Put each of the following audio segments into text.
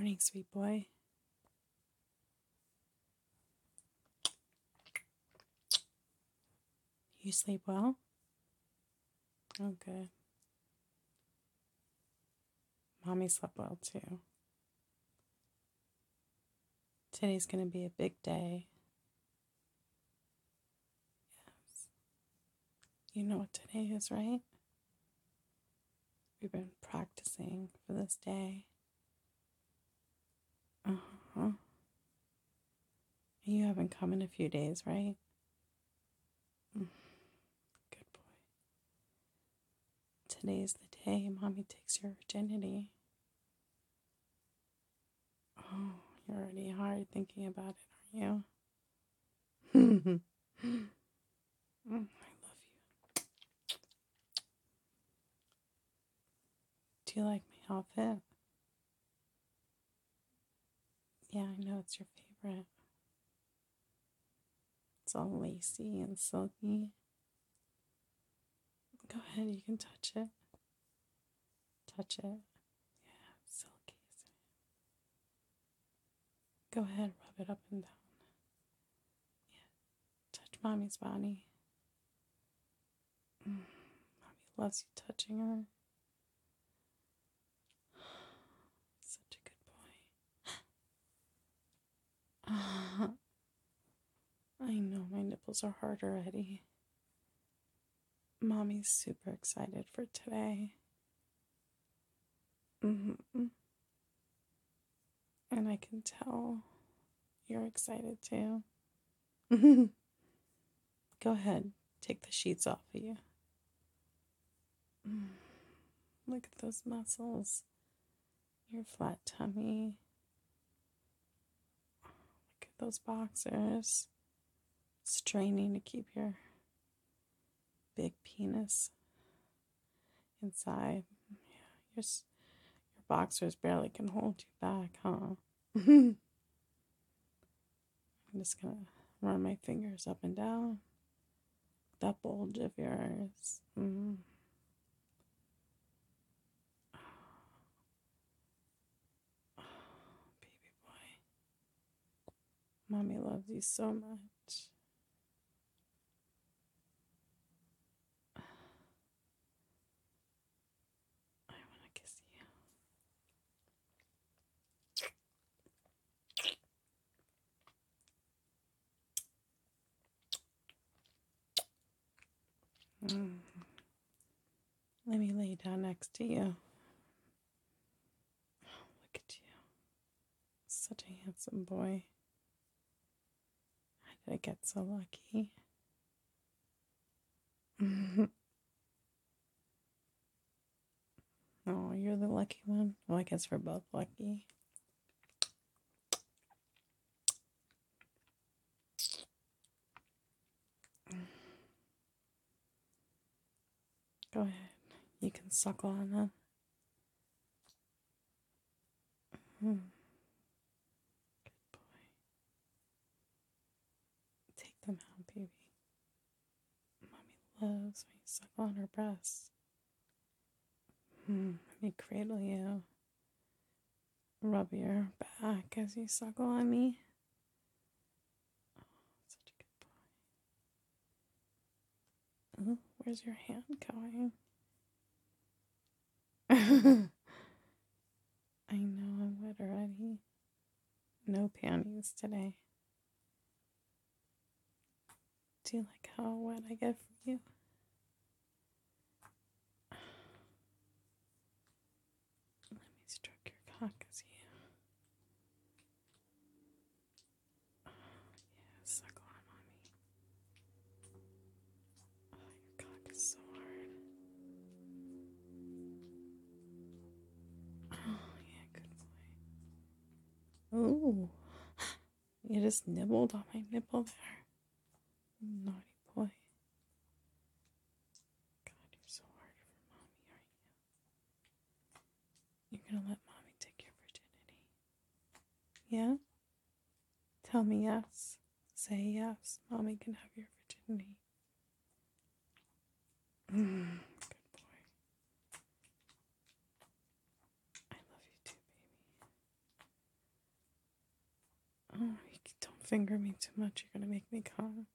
morning, sweet boy. You sleep well? Oh, good. Mommy slept well, too. Today's going to be a big day. Yes. You know what today is, right? We've been practicing for this day. Uh-huh. You haven't come in a few days, right? Good boy. Today's the day Mommy takes your virginity. Oh, you're already hard thinking about it, aren't you? I love you. Do you like my outfit? Yeah, I know it's your favorite. It's all lacy and silky. Go ahead, you can touch it. Touch it. Yeah, it's silky, isn't it? Go ahead, rub it up and down. Yeah, touch Mommy's body. Mommy loves you touching her. Such a good boy. I know my nipples are hard already. Mommy's super excited for today. Mm-hmm. And I can tell you're excited too. Go ahead, take the sheets off of you. Look at those muscles. Your flat tummy. Look at those boxers. Straining to keep your big penis inside. Yeah, your boxers barely can hold you back, huh? I'm just gonna run my fingers up and down that bulge of yours. Baby boy. Mommy loves you so much. I want to kiss you. Let me lay down next to you. Oh, look at you. Such a handsome boy. How did I get so lucky? Oh, you're the lucky one. Well, I guess we're both lucky. Go ahead. You can suckle on them. Good boy. Take them out, baby. Mommy loves when you suckle on her breasts. Let me cradle you. Rub your back as you suckle on me. Oh, such a good boy. Oh, where's your hand going? I know I'm wet already. No panties today. Do you like how wet I get for you? Let me stroke your cock as you. Oh, yeah, suckle on mommy. Oh, your cock is so hard. Oh, yeah, good boy. Ooh, you just nibbled on my nipple there. Naughty boy. God, you're so hard for mommy, aren't you? You're gonna let mommy take your virginity. Yeah? Tell me yes. Say yes. Mommy can have your virginity. Good boy. I love you too, baby. Oh, don't finger me too much. You're gonna make me come.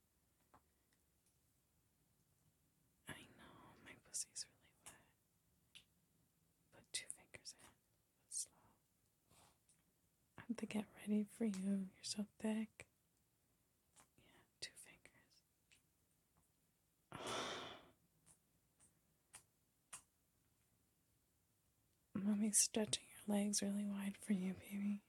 I know, my pussy's really wet. Put 2 fingers in. Slow. I have to get ready for you. You're so thick. Yeah, 2 fingers. Mommy's stretching your legs really wide for you, baby.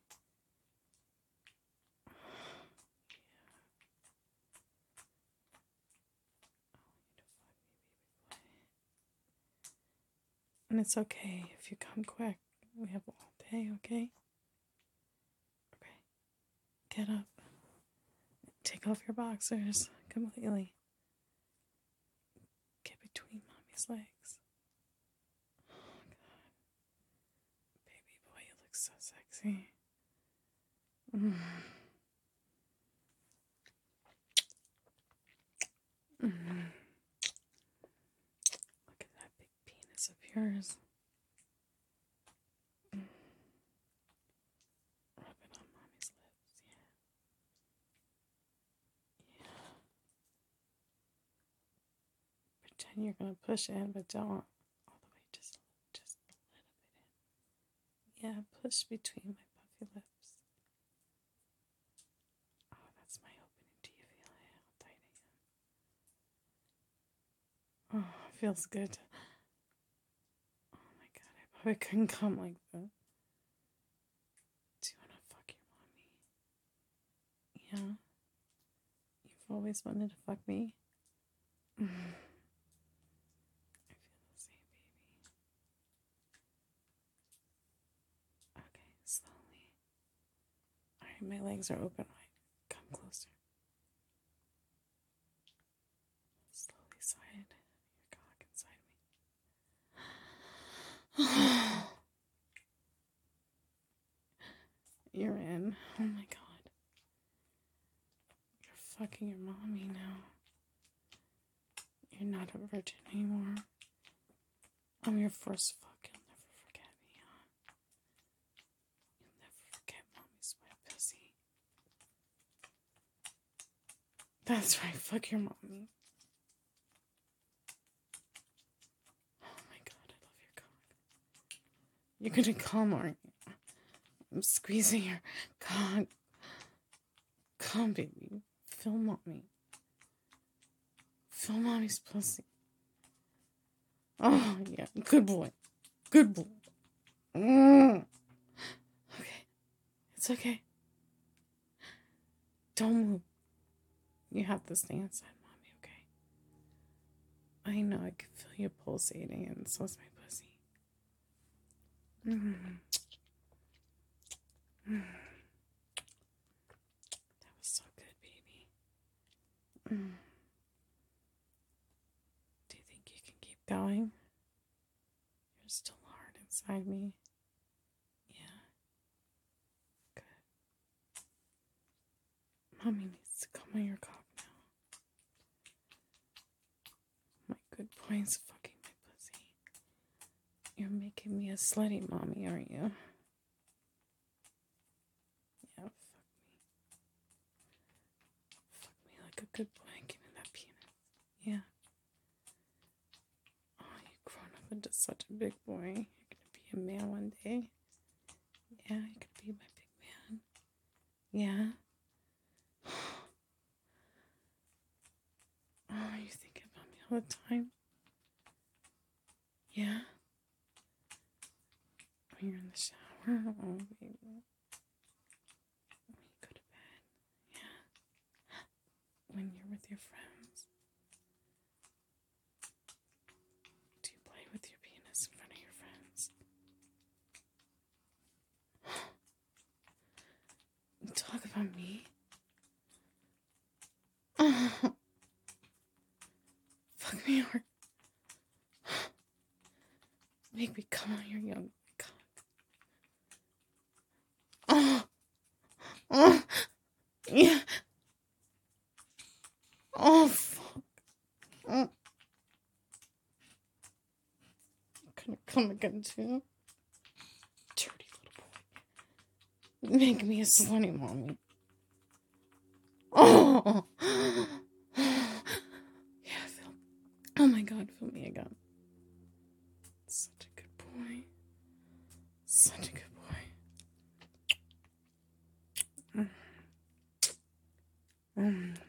And it's okay if you come quick. We have all day, okay? Okay. Get up. Take off your boxers completely. Get between mommy's legs. Oh, God. Baby boy, you look so sexy. Mm. Mm. Look at that big penis of yours. Rub it on mommy's lips, yeah. Yeah. Pretend you're gonna push in, but don't all the way, just a little bit in. Yeah, push between my puffy lips. Oh, that's my opening. Do you feel it? How tight I am? Oh, it feels good. Oh my God, I probably couldn't come like that. Do you wanna fuck your mommy? Yeah. You've always wanted to fuck me? I feel the same, baby. Okay, slowly. Alright, my legs are open wide. Come closer. Slowly slide your cock inside me. You're in. Oh my God. You're fucking your mommy now. You're not a virgin anymore. I'm your first fuck. You'll never forget me, huh? You'll never forget mommy's wet pussy. That's right, fuck your mommy. Oh my God, I love your cock. You're gonna come, aren't you? I'm squeezing your cock. Come, baby. Feel mommy. Feel mommy's pussy. Oh, yeah. Good boy. Good boy. Okay. It's okay. Don't move. You have to stay inside mommy, okay? I know I can feel you pulsating, and so is my pussy. That was so good, baby. Do you think you can keep going? You're still hard inside me. Yeah. Good. Mommy needs to come on your cock now. My good boy's fucking my pussy. You're making me a slutty mommy, aren't you? Yeah, fuck me. Fuck me like a good boy and give me that penis. Yeah. Oh, you've grown up into such a big boy. You're gonna be a man one day. Yeah, you're gonna be my big man. Yeah. Oh, you think about me all the time? Yeah. When you're in the shower? Oh, baby. When you go to bed? Yeah. When you're with your friends? Do you play with your penis in front of your friends? You talk about me? Oh. Fuck me hard. Make me come on your young cock. Oh. Oh. Yeah. Oh, fuck. Oh. I'm gonna come again, too. Dirty little boy. Make me a slutty mommy. Oh. Yeah, Phil. Oh my God, fill me again. Such a good boy. Such a good boy.